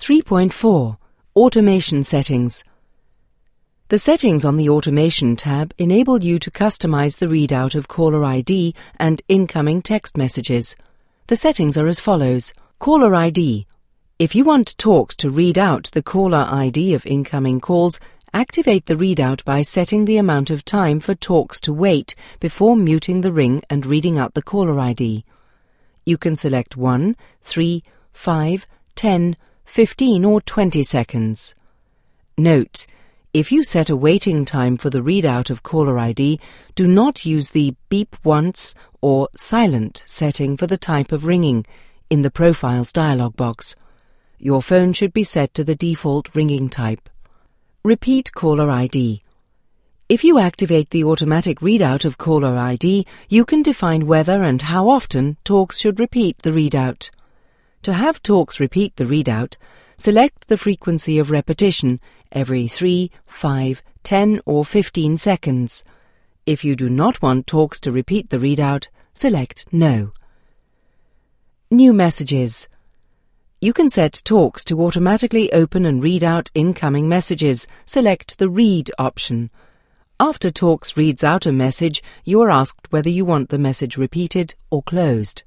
3.4 Automation Settings. The settings on the Automation tab enable you to customize the readout of caller ID and incoming text messages. The settings are as follows. Caller ID. If you want Talks to read out the caller ID of incoming calls, activate the readout by setting the amount of time for Talks to wait before muting the ring and reading out the caller ID. You can select 1, 3, 5, 10, 15 or 20 seconds. Note: if you set a waiting time for the readout of caller ID, do not use the beep once or silent setting for the type of ringing in the Profiles dialog box. Your phone should be set to the default ringing type. Repeat caller ID. If you activate the automatic readout of caller ID, you can define whether and how often Talks should repeat the readout. To have Talks repeat the readout, select the frequency of repetition every 3, 5, 10 or 15 seconds. If you do not want Talks to repeat the readout, select No. New messages. You can set Talks to automatically open and read out incoming messages. Select the Read option. After Talks reads out a message, you are asked whether you want the message repeated or closed.